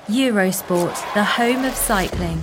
Eurosport, the home of cycling.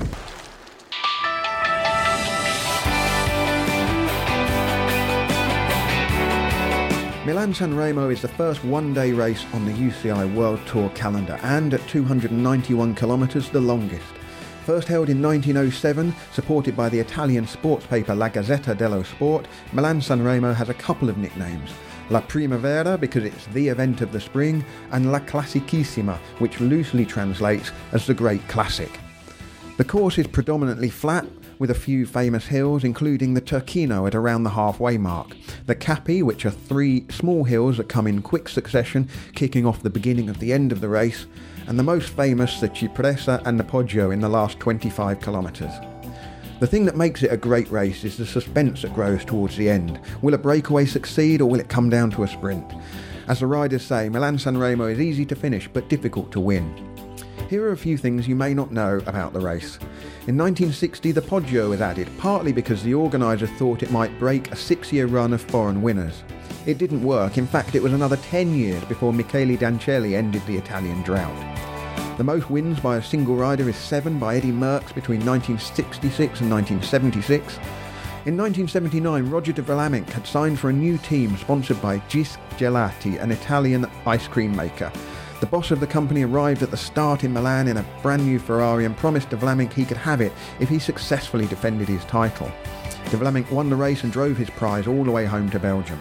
Milan-San Remo is the first one-day race on the UCI World Tour calendar and at 291 kilometres the longest. First held in 1907, supported by the Italian sports paper La Gazzetta dello Sport, Milan-San Remo has a couple of nicknames. La Primavera because it's the event of the spring, and La Classicissima, which loosely translates as the Great Classic. The course is predominantly flat, with a few famous hills, including the Turchino at around the halfway mark, the Capi, which are 3 small hills that come in quick succession, kicking off the beginning of the end of the race, and the most famous, the Cipressa and the Poggio in the last 25 kilometres. The thing that makes it a great race is the suspense that grows towards the end. Will a breakaway succeed or will it come down to a sprint? As the riders say, Milan-San Remo is easy to finish but difficult to win. Here are a few things you may not know about the race. In 1960 the Poggio was added, partly because the organisers thought it might break a 6-year run of foreign winners. It didn't work, in fact it was another 10 years before Michele Dancelli ended the Italian drought. The most wins by a single rider is 7 by Eddy Merckx between 1966 and 1976. In 1979, Roger de Vlaminck had signed for a new team sponsored by Gisc Gelati, an Italian ice cream maker. The boss of the company arrived at the start in Milan in a brand new Ferrari and promised de Vlaminck he could have it if he successfully defended his title. De Vlaminck won the race and drove his prize all the way home to Belgium.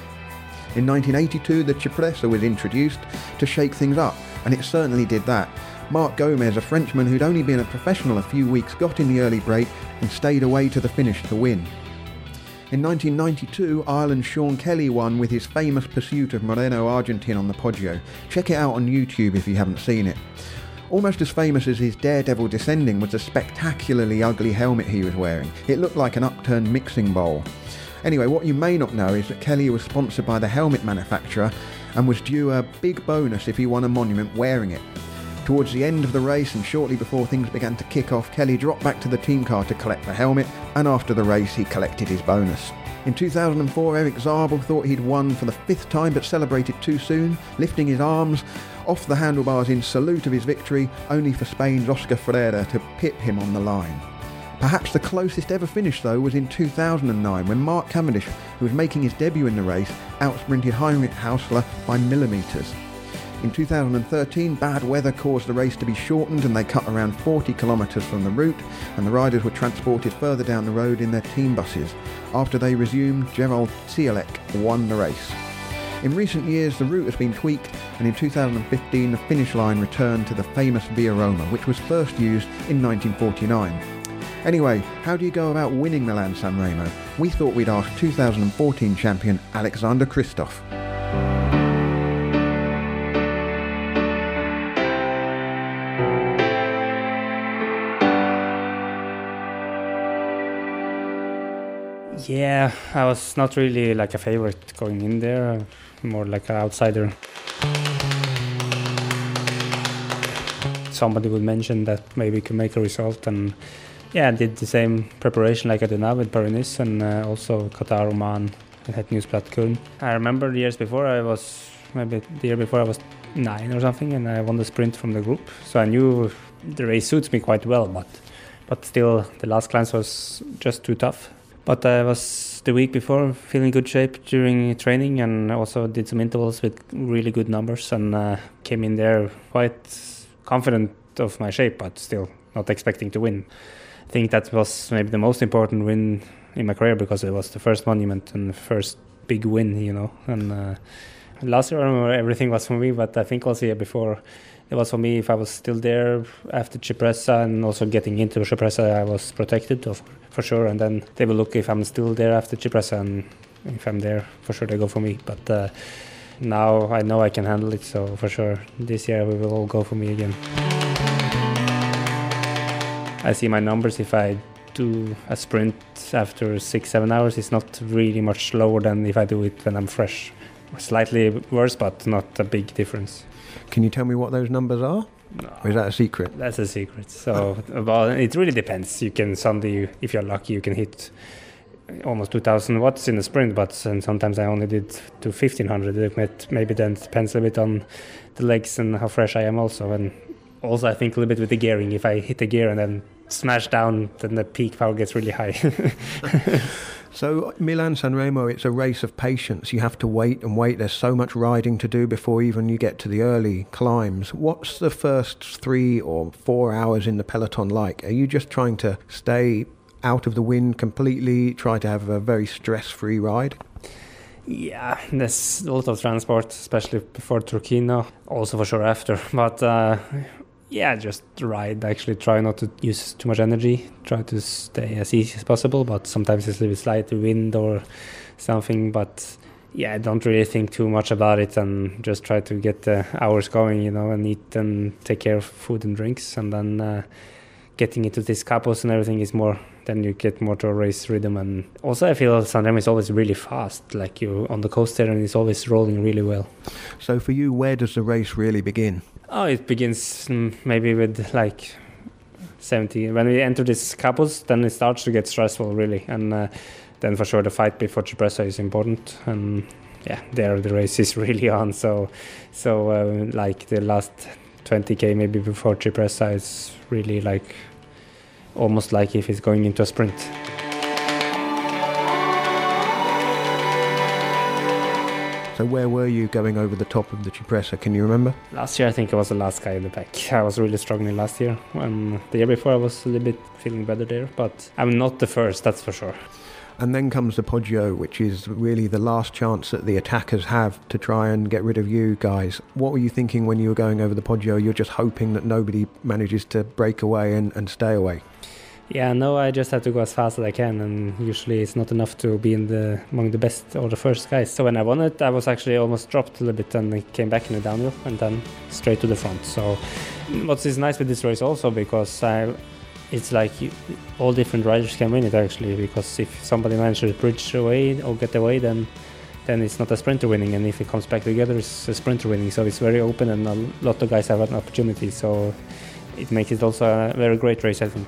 In 1982, the Cipressa was introduced to shake things up, and it certainly did that. Marc Gomez, a Frenchman who'd only been a professional a few weeks, got in the early break and stayed away to the finish to win. In 1992, Ireland's Sean Kelly won with his famous pursuit of Moreno Argentin on the Poggio. Check it out on YouTube if you haven't seen it. Almost as famous as his daredevil descending was the spectacularly ugly helmet he was wearing. It looked like an upturned mixing bowl. Anyway, what you may not know is that Kelly was sponsored by the helmet manufacturer and was due a big bonus if he won a monument wearing it. Towards the end of the race and shortly before things began to kick off, Kelly dropped back to the team car to collect the helmet, and after the race he collected his bonus. In 2004, Eric Zabel thought he'd won for the 5th time but celebrated too soon, lifting his arms off the handlebars in salute of his victory, only for Spain's Oscar Freire to pit him on the line. Perhaps the closest ever finish though was in 2009 when Mark Cavendish, who was making his debut in the race, outsprinted Heinrich Hausler by millimetres. In 2013, bad weather caused the race to be shortened and they cut around 40 kilometres from the route, and the riders were transported further down the road in their team buses. After they resumed, Gerald Ciolek won the race. In recent years, the route has been tweaked, and in 2015 the finish line returned to the famous Via Roma, which was first used in 1949. Anyway, how do you go about winning Milan-San Remo? We thought we'd ask 2014 champion Alexander Kristoff. Yeah, I was not really like a favorite going in there, more like an outsider. Somebody would mention that maybe could make a result, and yeah, I did the same preparation like I do now with Paris and also Qatar, Oman, and Het Nieuwsblad Köln. I remember the years before maybe the year before I was 9 or something, and I won the sprint from the group, so I knew the race suits me quite well, but still the last class was just too tough. But I was the week before feeling good shape during training and also did some intervals with really good numbers and came in there quite confident of my shape, but still not expecting to win. I think that was maybe the most important win in my career because it was the first monument and the first big win, you know. And last year I remember everything was for me, but I think also the year before it was for me. If I was still there after Cipressa and also getting into Cipressa, I was protected for sure. And then they will look if I'm still there after Cipressa, and if I'm there, for sure they go for me. But now I know I can handle it, so for sure this year we will all go for me again. I see my numbers. If I do a sprint after 6-7 hours, it's not really much lower than if I do it when I'm fresh. Slightly worse, but not a big difference. Can you tell me what those numbers are? No. Or is that a secret? That's a secret. So, well, it really depends. You can suddenly, if you're lucky, you can hit almost 2,000 watts in the sprint, but sometimes I only did to 1,500. Maybe then it depends a bit on the legs and how fresh I am also. And also I think a little bit with the gearing. If I hit the gear and then smash down, then the peak power gets really high. So Milan-San Remo, it's a race of patience. You have to wait and wait. There's so much riding to do before even you get to the early climbs. What's the first 3 or 4 hours in the peloton like? Are you just trying to stay out of the wind completely, try to have a very stress-free ride? Yeah, there's a lot of transport, especially before Turquino, also for sure after. But just ride, actually try not to use too much energy, try to stay as easy as possible, but sometimes it's a little bit slight wind or something, but I don't really think too much about it and just try to get the hours going, and eat and take care of food and drinks, and then getting into these capos and everything is more, then you get more to a race rhythm. And also I feel San Remo is always really fast, like you on the coast there, and it's always rolling really well. So for you, where does the race really begin? Oh, it begins maybe with like 70. When we enter these capos, then it starts to get stressful really, and then for sure the fight before Cipressa is important, and there the race is really on. So like the last 20k maybe before Cipressa is really like almost like if it's going into a sprint. So where were you going over the top of the Cipressa? Can you remember? Last year I think I was the last guy in the pack. I was really struggling last year, and the year before I was a little bit feeling better there, but I'm not the first, that's for sure. And then comes the Poggio, which is really the last chance that the attackers have to try and get rid of you guys. What were you thinking when you were going over the Poggio? You're just hoping that nobody manages to break away and stay away. Yeah, no, I just have to go as fast as I can, and usually it's not enough to be among the best or the first guys. So when I won it, I was actually almost dropped a little bit, and I came back in the downhill and then straight to the front. So what is nice with this race also, because it's like all different riders can win it actually, because if somebody manages to bridge away or get away, then it's not a sprinter winning, and if it comes back together, it's a sprinter winning. So it's very open, and a lot of guys have an opportunity. So it makes it also a very great race, I think.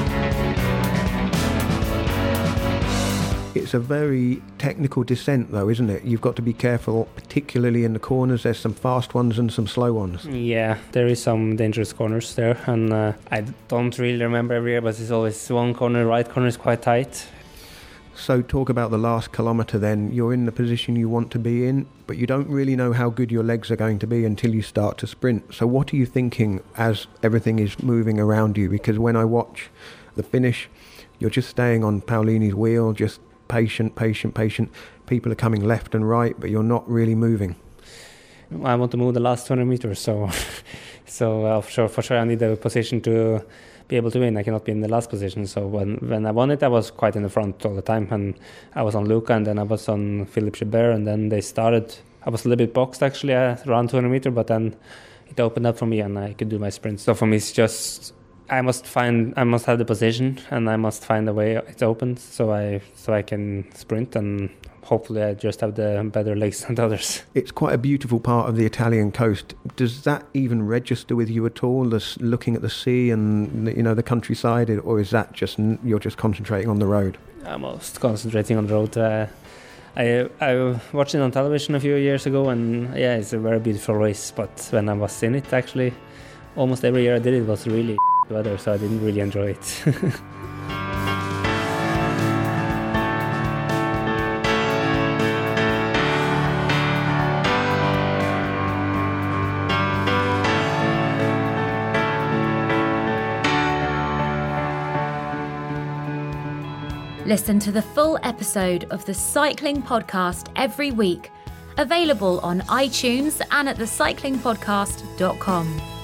It's a very technical descent though, isn't it? You've got to be careful, particularly in the corners. There's some fast ones and some slow ones. Yeah, there is some dangerous corners there, and I don't really remember every year, but it's always one corner, right corner is quite tight. So talk about the last kilometre then. You're in the position you want to be in, but you don't really know how good your legs are going to be until you start to sprint. So what are you thinking as everything is moving around you? Because when I watch the finish, you're just staying on Paolini's wheel, just patient. People are coming left and right, but you're not really moving. I want to move the last 200 meters, so for sure I need a position to be able to win. I cannot be in the last position. So when I won it, I was quite in the front all the time, and I was on Luca, and then I was on Philippe Gilbert, and then they started. I was a little bit boxed actually around 200 meters, but then it opened up for me, and I could do my sprint. So for me, it's just I must have the position, and I must find a way it's open so I can sprint, and hopefully I just have the better legs than others. It's quite a beautiful part of the Italian coast. Does that even register with you at all, looking at the sea and the countryside, or is that just you're just concentrating on the road? I'm most concentrating on the road. I watched it on television a few years ago, and it's a very beautiful race, but when I was in it, actually almost every year I did it was really weather, so I didn't really enjoy it. Listen to the full episode of the Cycling Podcast every week, available on iTunes and at thecyclingpodcast.com.